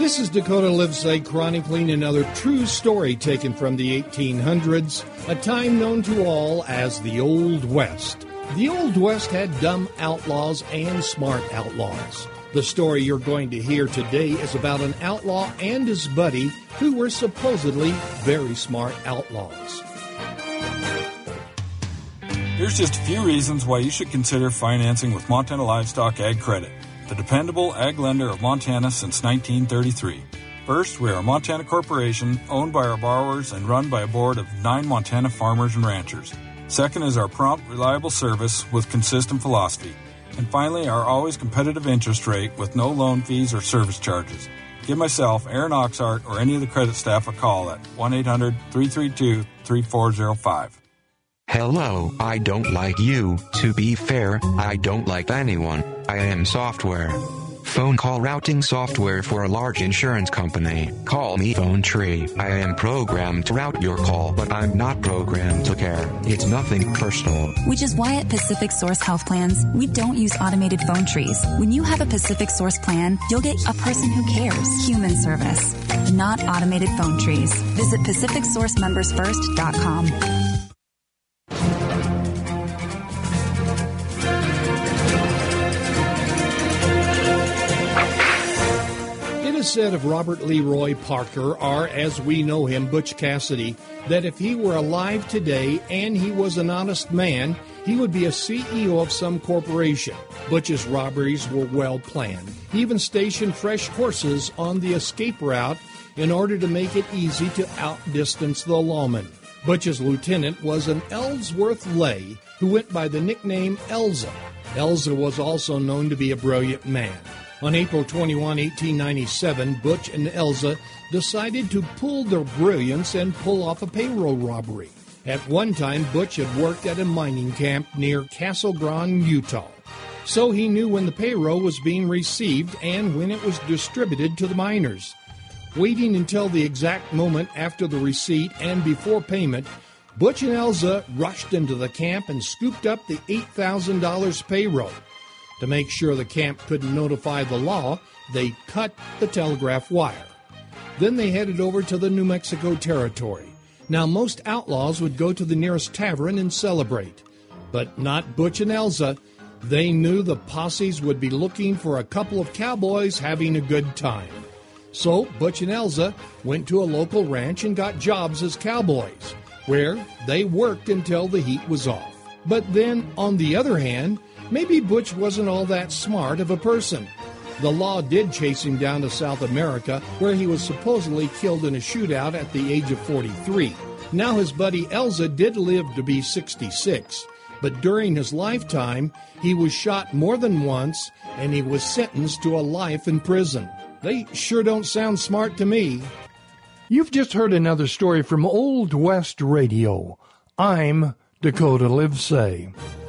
This is Dakota Livesay chronicling another true story taken from the 1800s, a time known to all as the Old West. The Old West had dumb outlaws and smart outlaws. The story you're going to hear today is about an outlaw and his buddy who were supposedly very smart outlaws. Here's just a few reasons why you should consider financing with Montana Livestock Ag Credit, the dependable ag lender of Montana since 1933. First, we are a Montana corporation owned by our borrowers and run by a board of 9 Montana farmers and ranchers. Second is our prompt, reliable service with consistent philosophy. And finally, our always competitive interest rate with no loan fees or service charges. Give myself, Aaron Oxhart, or any of the credit staff a call at 1-800-332-3405. Hello, I don't like you. To be fair, I don't like anyone. I am software. Phone call routing software for a large insurance company. Call me Phone Tree. I am programmed to route your call, but I'm not programmed to care. It's nothing personal. Which is why at Pacific Source Health Plans, we don't use automated phone trees. When you have a Pacific Source plan, you'll get a person who cares. Human service, not automated phone trees. Visit PacificSourceMembersFirst.com. Said of Robert Leroy Parker, or as we know him, Butch Cassidy, that if he were alive today and he was an honest man, he would be a CEO of some corporation. Butch's robberies were well planned. He even stationed fresh horses on the escape route in order to make it easy to outdistance the lawmen. Butch's lieutenant was an Ellsworth Lay who went by the nickname Elza. Elza was also known to be a brilliant man. On April 21, 1897, Butch and Elza decided to pool their brilliance and pull off a payroll robbery. At one time, Butch had worked at a mining camp near Castle Grande, Utah. So he knew when the payroll was being received and when it was distributed to the miners. Waiting until the exact moment after the receipt and before payment, Butch and Elza rushed into the camp and scooped up the $8,000 payroll. To make sure the camp couldn't notify the law, they cut the telegraph wire. Then they headed over to the New Mexico Territory. Now, most outlaws would go to the nearest tavern and celebrate, but not Butch and Elza. They knew the posses would be looking for a couple of cowboys having a good time. So Butch and Elza went to a local ranch and got jobs as cowboys, where they worked until the heat was off. But then, on the other hand, maybe Butch wasn't all that smart of a person. The law did chase him down to South America, where he was supposedly killed in a shootout at the age of 43. Now his buddy Elza did live to be 66, but during his lifetime, he was shot more than once, and he was sentenced to a life in prison. They sure don't sound smart to me. You've just heard another story from Old West Radio. I'm Dakota Livesay.